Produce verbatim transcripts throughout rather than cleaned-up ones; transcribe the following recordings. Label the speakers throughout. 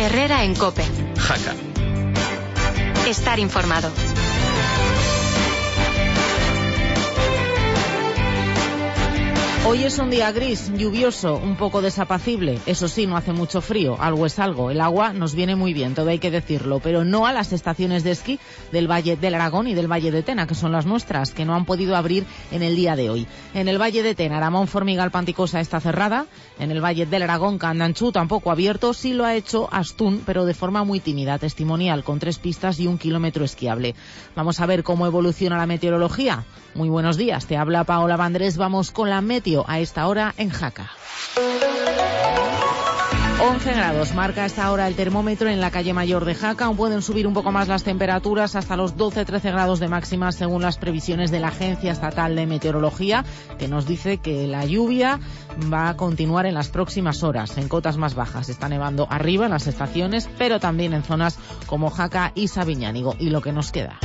Speaker 1: Herrera en COPE.
Speaker 2: Jaca.
Speaker 1: Estar informado.
Speaker 3: Hoy es un día gris, lluvioso, un poco desapacible. Eso sí, no hace mucho frío, algo es algo. El agua nos viene muy bien, todo hay que decirlo, pero no a las estaciones de esquí del Valle del Aragón y del Valle de Tena, que son las nuestras, que no han podido abrir en el día de hoy. En el Valle de Tena, Aramón, Formigal, Panticosa está cerrada. En el Valle del Aragón, Candanchú tampoco abierto. Sí lo ha hecho Astún, pero de forma muy tímida, testimonial, con tres pistas y un kilómetro esquiable. Vamos a ver cómo evoluciona la meteorología. Muy buenos días, te habla Paola Vandrés. Vamos con la meteo a esta hora en Jaca. once grados marca a esta hora el termómetro en la calle Mayor de Jaca. Aún pueden subir un poco más las temperaturas hasta los doce trece grados de máxima según las previsiones de la Agencia Estatal de Meteorología, que nos dice que la lluvia va a continuar en las próximas horas. En cotas más bajas está nevando arriba en las estaciones, pero también en zonas como Jaca y Sabiñánigo. Y lo que nos queda.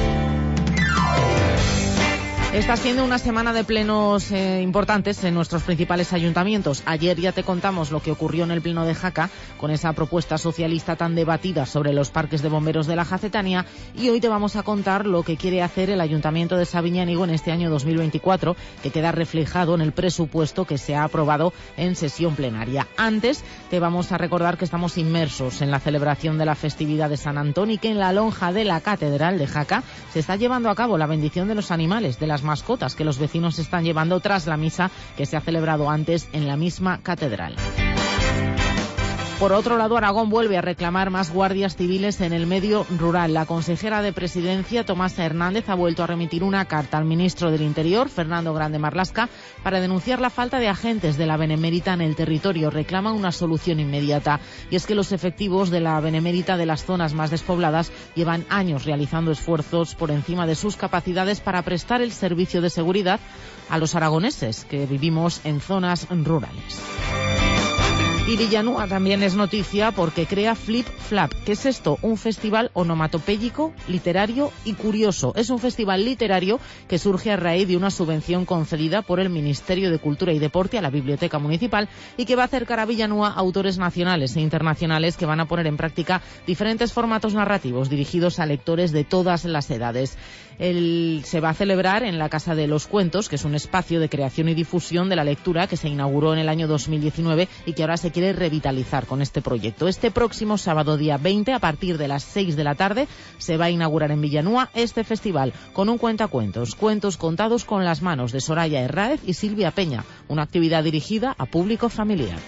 Speaker 3: Está siendo una semana de plenos eh, importantes en nuestros principales ayuntamientos. Ayer ya te contamos lo que ocurrió en el pleno de Jaca con esa propuesta socialista tan debatida sobre los parques de bomberos de la Jacetania, y hoy te vamos a contar lo que quiere hacer el Ayuntamiento de Sabiñánigo en este año dos mil veinticuatro, que queda reflejado en el presupuesto que se ha aprobado en sesión plenaria. Antes te vamos a recordar que estamos inmersos en la celebración de la festividad de San Antón y que en la lonja de la Catedral de Jaca se está llevando a cabo la bendición de los animales, de las mascotas que los vecinos están llevando tras la misa que se ha celebrado antes en la misma catedral. Por otro lado, Aragón vuelve a reclamar más guardias civiles en el medio rural. La consejera de Presidencia, Tomasa Hernández, ha vuelto a remitir una carta al ministro del Interior, Fernando Grande Marlaska, para denunciar la falta de agentes de la Benemérita en el territorio. Reclama una solución inmediata. Y es que los efectivos de la Benemérita de las zonas más despobladas llevan años realizando esfuerzos por encima de sus capacidades para prestar el servicio de seguridad a los aragoneses que vivimos en zonas rurales. Y Villanueva también es noticia porque crea Flip Flap. ¿Qué es esto? Un festival onomatopéyico, literario y curioso. Es un festival literario que surge a raíz de una subvención concedida por el Ministerio de Cultura y Deporte a la Biblioteca Municipal y que va a acercar a Villanueva a autores nacionales e internacionales que van a poner en práctica diferentes formatos narrativos dirigidos a lectores de todas las edades. El, se va a celebrar en la Casa de los Cuentos, que es un espacio de creación y difusión de la lectura que se inauguró en el año dos mil diecinueve y que ahora se quiere revitalizar con este proyecto. Este próximo sábado, día veinte, a partir de las seis de la tarde, se va a inaugurar en Villanueva este festival con un cuentacuentos, cuentos contados con las manos de Soraya Herráez y Silvia Peña, una actividad dirigida a público familiar.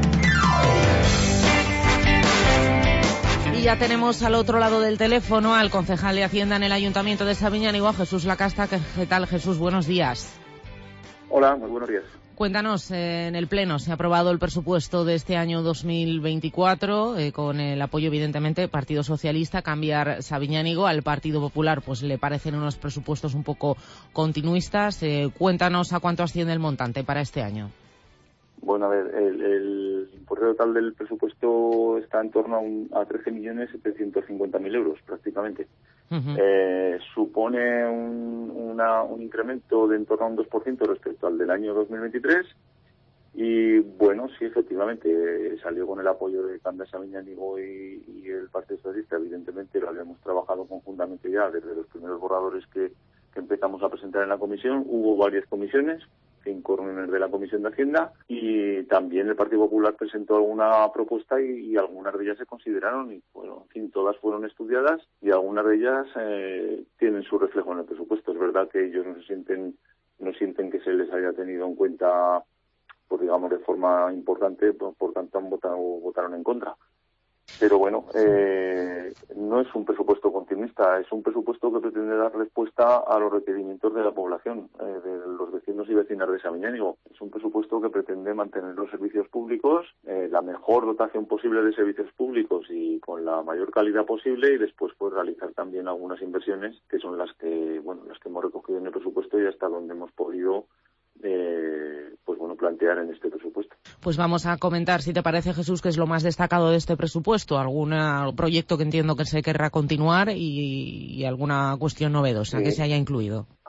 Speaker 3: Y ya tenemos al otro lado del teléfono al concejal de Hacienda en el Ayuntamiento de Sabiñánigo, Jesús Lacasta. ¿Qué tal, Jesús? Buenos días.
Speaker 4: Hola, muy buenos días.
Speaker 3: Cuéntanos, eh, en el Pleno se ha aprobado el presupuesto de este año dos mil veinticuatro, eh, con el apoyo, evidentemente, del Partido Socialista. Cambiar Sabiñánigo al Partido Popular, pues le parecen unos presupuestos un poco continuistas. Eh, cuéntanos a cuánto asciende el montante para este año.
Speaker 4: Bueno, a ver, el, el importe total del presupuesto está en torno a, un, a trece millones setecientos cincuenta mil euros, prácticamente. Uh-huh. Eh, supone un, una, un incremento de en torno a un dos por ciento respecto al del año dos mil veintitrés. Y bueno, sí, efectivamente, salió con el apoyo de Cambia Sabiñánigo y, y el Partido Socialista. Evidentemente lo habíamos trabajado conjuntamente ya desde los primeros borradores que, que empezamos a presentar en la comisión. Hubo varias comisiones, cinco reuniones de la Comisión de Hacienda, y también el Partido Popular presentó alguna propuesta y, y algunas de ellas se consideraron y, bueno, en fin, todas fueron estudiadas y algunas de ellas eh, tienen su reflejo en el presupuesto. Es verdad que ellos no se sienten, no sienten que se les haya tenido en cuenta, pues digamos, de forma importante, por, por tanto han votado, votaron en contra. Pero bueno, eh, no es un presupuesto continuista, es un presupuesto que pretende dar respuesta a los requerimientos de la población, eh, de los vecinos y vecinas de Sabiñánigo. Es un presupuesto que pretende mantener los servicios públicos, eh, la mejor dotación posible de servicios públicos y con la mayor calidad posible, y después pues realizar también algunas inversiones que son las que, bueno, las que hemos recogido en el presupuesto y hasta donde hemos podido Eh, pues bueno, plantear en este presupuesto.
Speaker 3: Pues vamos a comentar, si te parece, Jesús, qué es lo más destacado de este presupuesto, algún proyecto que entiendo que se querrá continuar y, y alguna cuestión novedosa sí. que se haya incluido.
Speaker 4: A ver, en,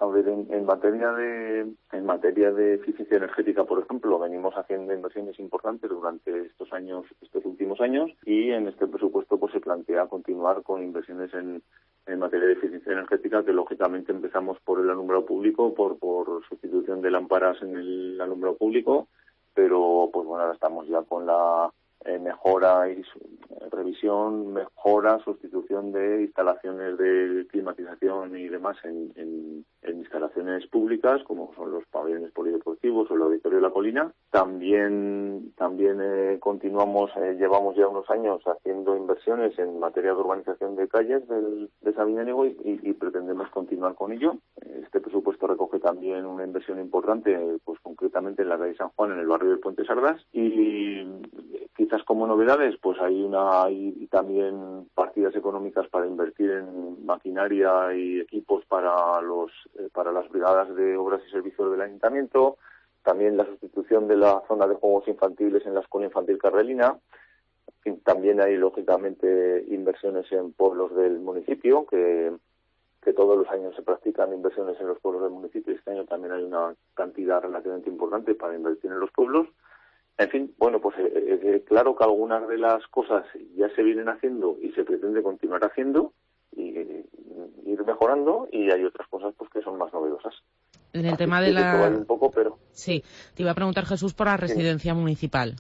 Speaker 4: en materia de en materia de eficiencia energética, por ejemplo, venimos haciendo inversiones importantes durante estos años, estos últimos años, y en este presupuesto pues se plantea continuar con inversiones en, en materia de eficiencia energética, que lógicamente empezamos por el alumbrado público, por por sustitución de lámparas en el alumbrado público, pero pues bueno, ahora estamos ya con la eh, mejora y su, eh, revisión, mejora, sustitución de instalaciones de climatización y demás en, en, en instalaciones públicas, como son los pabellones polideportivos o el Auditorio de la Colina. También también eh, continuamos, eh, llevamos ya unos años haciendo inversiones en materia de urbanización de calles del, de Sabiñánigo y, y, y pretendemos continuar con ello. Este presupuesto recoge también una inversión importante, pues concretamente en la calle San Juan, en el barrio del Puente Sardas, y quizás como novedades, pues hay una hay también partidas económicas para invertir en maquinaria y equipos para los eh, para las brigadas de obras y servicios del ayuntamiento, también la sustitución de la zona de juegos infantiles en la Escuela Infantil Carrelina. También hay lógicamente inversiones en pueblos del municipio, que que todos los años se practican inversiones en los pueblos del municipio. Este año también hay una cantidad relativamente importante para invertir en los pueblos. En fin, bueno, pues eh, eh, claro que algunas de las cosas ya se vienen haciendo y se pretende continuar haciendo y eh, ir mejorando, y hay otras cosas pues que son más novedosas.
Speaker 3: En el
Speaker 4: Así
Speaker 3: tema
Speaker 4: que
Speaker 3: de la...
Speaker 4: vale un poco, pero...
Speaker 3: Sí, te iba a preguntar, Jesús, por la residencia sí. municipal.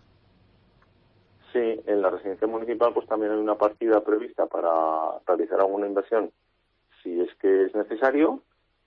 Speaker 4: Sí, en la residencia municipal pues también hay una partida prevista para realizar alguna inversión si es que es necesario,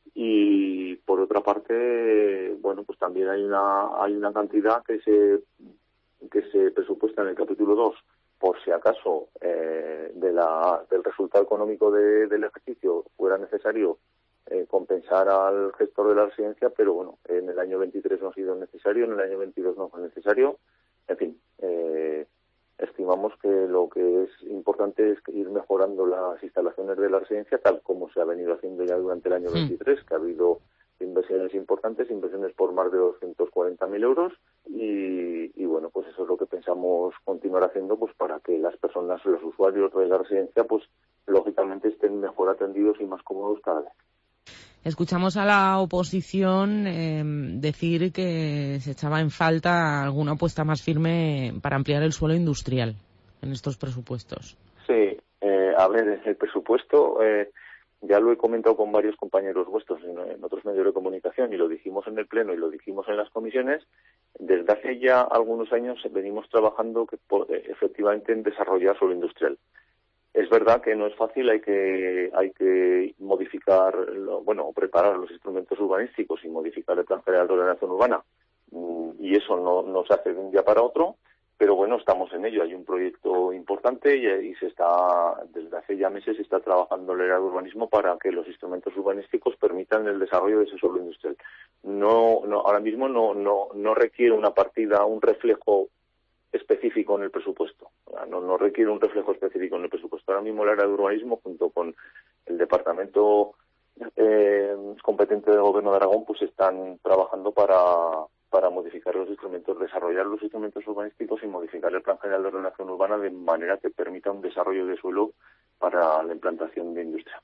Speaker 4: y por otra parte, bueno, pues también hay una hay una cantidad que se que se presupuesta en el capítulo dos, por si acaso eh, de la del resultado económico de, del ejercicio fuera necesario eh, compensar al gestor de la residencia, pero bueno, en el año veintitrés no ha sido necesario, en el año veintidós no fue necesario, en fin, eh, estimamos que lo que es importante es ir mejorando las instalaciones de la residencia, tal como se ha venido haciendo ya durante el año sí. veintitrés, que ha habido inversiones importantes, inversiones por más de doscientos cuarenta mil euros, y, y bueno, pues eso es lo que pensamos continuar haciendo, pues para que las personas, los usuarios de la residencia, pues lógicamente estén mejor atendidos y más cómodos cada vez.
Speaker 3: Escuchamos a la oposición eh, decir que se echaba en falta alguna apuesta más firme para ampliar el suelo industrial en estos presupuestos.
Speaker 4: Sí, eh, a ver, el presupuesto, eh, ya lo he comentado con varios compañeros vuestros en, en otros medios de comunicación, y lo dijimos en el Pleno y lo dijimos en las comisiones. Desde hace ya algunos años venimos trabajando que, por, efectivamente en desarrollar suelo industrial. Es verdad que no es fácil, hay que hay que modificar, bueno, preparar los instrumentos urbanísticos y modificar el Plan General de Ordenación Urbana, y eso no, no se hace de un día para otro, pero bueno, estamos en ello. Hay un proyecto importante y, y se está, desde hace ya meses se está trabajando en el área de urbanismo para que los instrumentos urbanísticos permitan el desarrollo de ese suelo industrial. No, no, ahora mismo no, no, no requiere una partida, un reflejo específico en el presupuesto. No, no requiere un reflejo específico en el presupuesto. Ahora mismo el área de urbanismo, junto con el departamento eh, competente del Gobierno de Aragón, pues están trabajando para, para modificar los instrumentos, desarrollar los instrumentos urbanísticos y modificar el Plan General de Ordenación Urbana de manera que permita un desarrollo de suelo para la implantación de industria.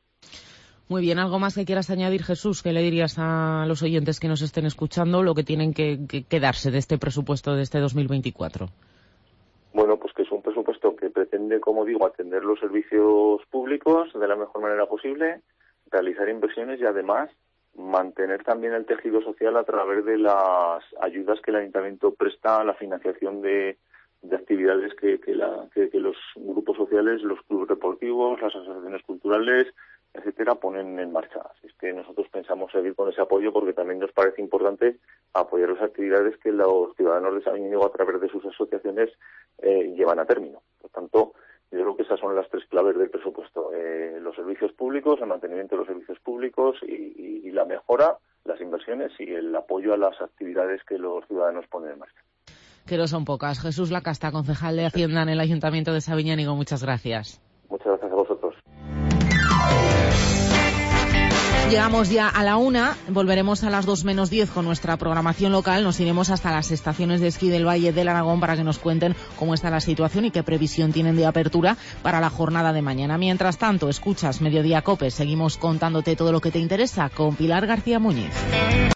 Speaker 3: Muy bien, ¿algo más que quieras añadir, Jesús? ¿Qué le dirías a los oyentes que nos estén escuchando lo que tienen que, que quedarse de este presupuesto de este dos mil veinticuatro?
Speaker 4: Bueno, pues que es un presupuesto que pretende, como digo, atender los servicios públicos de la mejor manera posible, realizar inversiones y además mantener también el tejido social a través de las ayudas que el Ayuntamiento presta a la financiación de, de actividades que, que, la, que, que los grupos sociales, los clubes deportivos, las asociaciones culturales, etcétera, ponen en marcha. Así es que nosotros pensamos seguir con ese apoyo porque también nos parece importante apoyar las actividades que los ciudadanos de Sabiñánigo a través de sus asociaciones eh, llevan a término. Por tanto, yo creo que esas son las tres claves del presupuesto. Eh, los servicios públicos, el mantenimiento de los servicios públicos y, y, y la mejora, las inversiones y el apoyo a las actividades que los ciudadanos ponen en marcha.
Speaker 3: Que no son pocas. Jesús Lacasta, concejal de Hacienda en el Ayuntamiento de Sabiñánigo, muchas gracias.
Speaker 4: Muchas gracias a vosotros.
Speaker 3: Llegamos ya a la una, volveremos a las dos menos diez con nuestra programación local. Nos iremos hasta las estaciones de esquí del Valle del Aragón para que nos cuenten cómo está la situación y qué previsión tienen de apertura para la jornada de mañana. Mientras tanto, escuchas Mediodía Cope, seguimos contándote todo lo que te interesa con Pilar García Muñiz.